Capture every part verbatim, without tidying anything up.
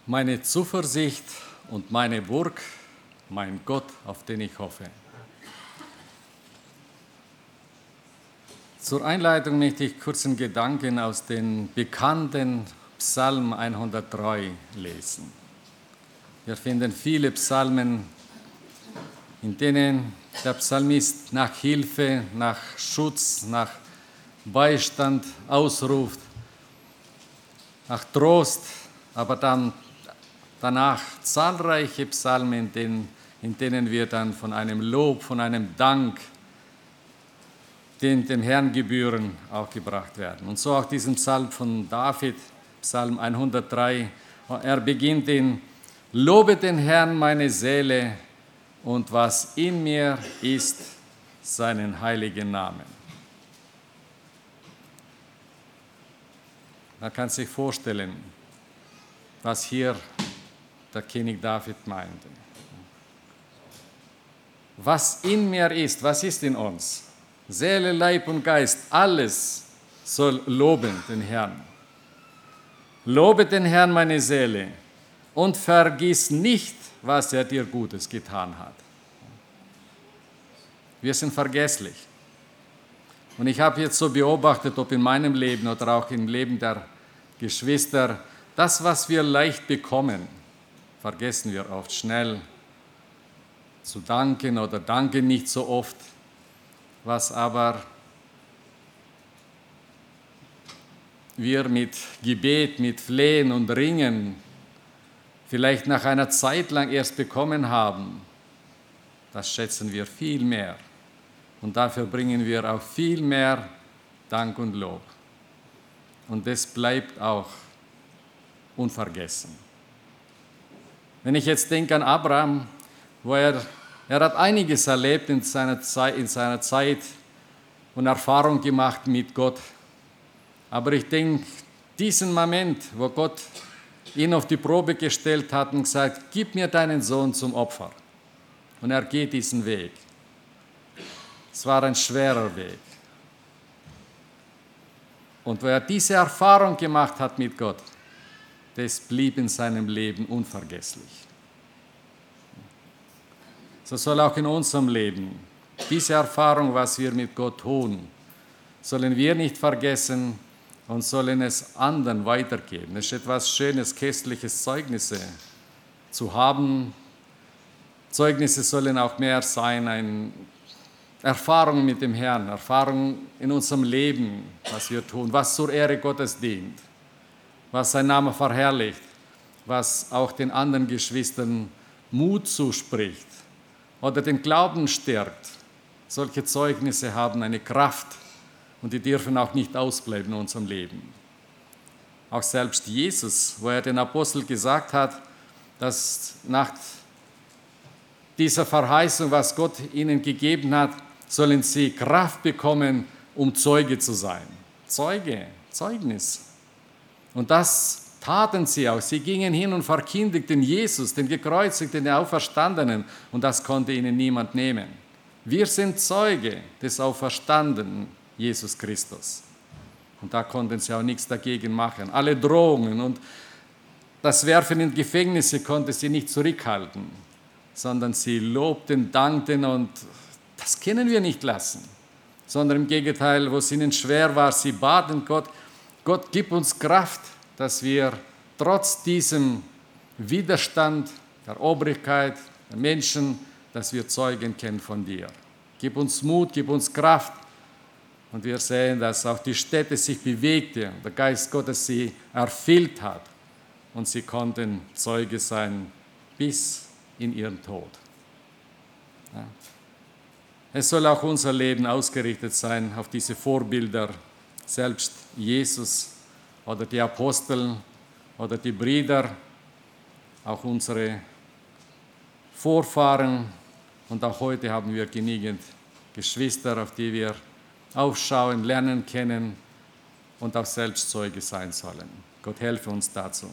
Meine Zuversicht und meine Burg, mein Gott, auf den ich hoffe. Zur Einleitung möchte ich kurzen Gedanken aus dem bekannten Psalm hundertdrei lesen. Wir finden viele Psalmen, in denen der Psalmist nach Hilfe, nach Schutz, nach Beistand ausruft, nach Trost, aber dann danach zahlreiche Psalmen, in denen, in denen wir dann von einem Lob, von einem Dank, den dem Herrn gebühren, auch gebracht werden. Und so auch diesen Psalm von David, Psalm hundertdrei. Er beginnt in: Lobe den Herrn, meine Seele, und was in mir ist, seinen heiligen Namen. Man kann sich vorstellen, was hier der König David meinte. Was in mir ist, was ist in uns? Seele, Leib und Geist, alles soll loben den Herrn. Lobe den Herrn, meine Seele, und vergiss nicht, was er dir Gutes getan hat. Wir sind vergesslich. Und ich habe jetzt so beobachtet, ob in meinem Leben oder auch im Leben der Geschwister, das, was wir leicht bekommen, vergessen wir oft schnell zu danken oder danken nicht so oft. Was aber wir mit Gebet, mit Flehen und Ringen vielleicht nach einer Zeit lang erst bekommen haben, das schätzen wir viel mehr. Und dafür bringen wir auch viel mehr Dank und Lob. Und das bleibt auch unvergessen. Wenn ich jetzt denke an Abraham, wo er, er hat einiges erlebt in seiner Zeit, in seiner Zeit und Erfahrung gemacht mit Gott. Aber ich denke, diesen Moment, wo Gott ihn auf die Probe gestellt hat und gesagt, gib mir deinen Sohn zum Opfer. Und er geht diesen Weg. Es war ein schwerer Weg. Und wo er diese Erfahrung gemacht hat mit Gott, das blieb in seinem Leben unvergesslich. So soll auch in unserem Leben diese Erfahrung, was wir mit Gott tun, sollen wir nicht vergessen und sollen es anderen weitergeben. Es ist etwas Schönes, köstliches, Zeugnisse zu haben. Zeugnisse sollen auch mehr sein, eine Erfahrung mit dem Herrn, Erfahrung in unserem Leben, was wir tun, was zur Ehre Gottes dient, was sein Name verherrlicht, was auch den anderen Geschwistern Mut zuspricht oder den Glauben stärkt. Solche Zeugnisse haben eine Kraft und die dürfen auch nicht ausbleiben in unserem Leben. Auch selbst Jesus, wo er den Apostel gesagt hat, dass nach dieser Verheißung, was Gott ihnen gegeben hat, sollen sie Kraft bekommen, um Zeuge zu sein. Zeuge, Zeugnis. Und das taten sie auch. Sie gingen hin und verkündigten Jesus, den Gekreuzigten, den Auferstandenen. Und das konnte ihnen niemand nehmen. Wir sind Zeuge des Auferstandenen Jesus Christus. Und da konnten sie auch nichts dagegen machen. Alle Drohungen und das Werfen in Gefängnisse konnte sie nicht zurückhalten, sondern sie lobten, dankten und das können wir nicht lassen. Sondern im Gegenteil, wo es ihnen schwer war, sie baten Gott, Gott, gib uns Kraft, dass wir trotz diesem Widerstand der Obrigkeit, der Menschen, dass wir zeugen können von dir. Gib uns Mut, gib uns Kraft. Und wir sehen, dass auch die Städte sich bewegte, der Geist Gottes sie erfüllt hat. Und sie konnten Zeuge sein bis in ihren Tod. Ja. Es soll auch unser Leben ausgerichtet sein auf diese Vorbilder, selbst Jesus oder die Apostel oder die Brüder, auch unsere Vorfahren. Und auch heute haben wir genügend Geschwister, auf die wir aufschauen, lernen können und auch selbst Zeuge sein sollen. Gott helfe uns dazu.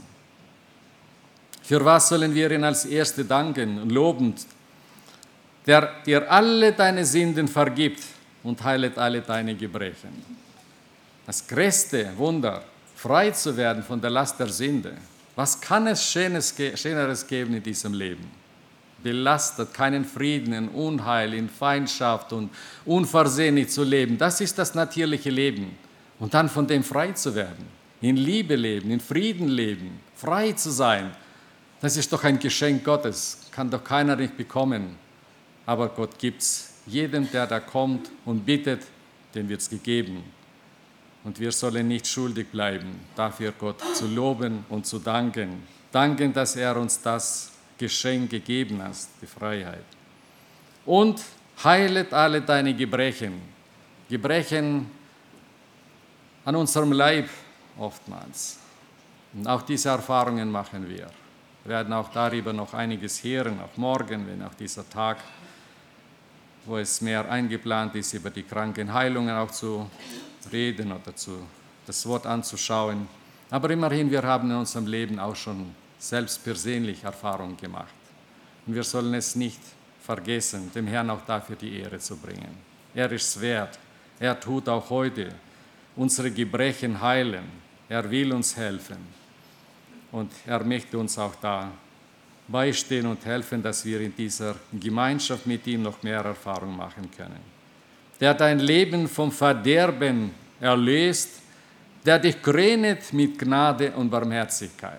Für was sollen wir ihn als Erste danken, lobend, der dir alle deine Sünden vergibt und heilet alle deine Gebrechen. Das größte Wunder, frei zu werden von der Last der Sünde. Was kann es Schönes, Schöneres geben in diesem Leben? Belastet, keinen Frieden, in Unheil, in Feindschaft und unversehentlich zu leben. Das ist das natürliche Leben. Und dann von dem frei zu werden, in Liebe leben, in Frieden leben, frei zu sein. Das ist doch ein Geschenk Gottes, kann doch keiner nicht bekommen. Aber Gott gibt es jedem, der da kommt und bittet, dem wird es gegeben. Und wir sollen nicht schuldig bleiben, dafür Gott zu loben und zu danken. Danken, dass er uns das Geschenk gegeben hat, die Freiheit. Und heilet alle deine Gebrechen. Gebrechen an unserem Leib oftmals. Und auch diese Erfahrungen machen wir. Wir werden auch darüber noch einiges hören, auch morgen, wenn auch dieser Tag, wo es mehr eingeplant ist, über die Krankenheilungen auch zu reden oder zu, das Wort anzuschauen. Aber immerhin, wir haben in unserem Leben auch schon selbst persönlich Erfahrungen gemacht. Und wir sollen es nicht vergessen, dem Herrn auch dafür die Ehre zu bringen. Er ist es wert. Er tut auch heute unsere Gebrechen heilen. Er will uns helfen. Und er möchte uns auch da beistehen und helfen, dass wir in dieser Gemeinschaft mit ihm noch mehr Erfahrung machen können. Der dein Leben vom Verderben erlöst, der dich krönet mit Gnade und Barmherzigkeit.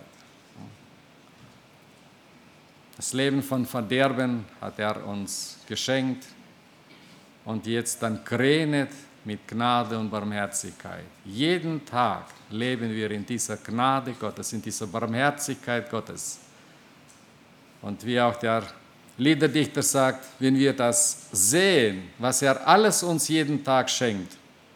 Das Leben von Verderben hat er uns geschenkt und jetzt dann krönet mit Gnade und Barmherzigkeit. Jeden Tag leben wir in dieser Gnade Gottes, in dieser Barmherzigkeit Gottes. Und wie auch der Liederdichter sagt, wenn wir das sehen, was er alles uns jeden Tag schenkt,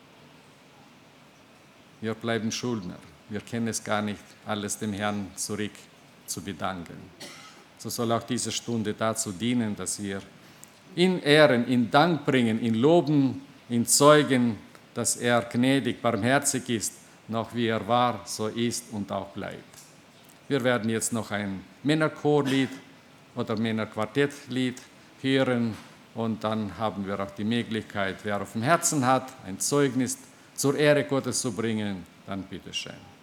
wir bleiben Schuldner. Wir können es gar nicht, alles dem Herrn zurück zu bedanken. So soll auch diese Stunde dazu dienen, dass wir ihn ehren, ihn Dank bringen, ihn loben, ihn zeugen, dass er gnädig, barmherzig ist, noch wie er war, so ist und auch bleibt. Wir werden jetzt noch ein Männerchorlied oder Männerquartettlied hören und dann haben wir auch die Möglichkeit, wer auf dem Herzen hat, ein Zeugnis zur Ehre Gottes zu bringen, dann bitteschön.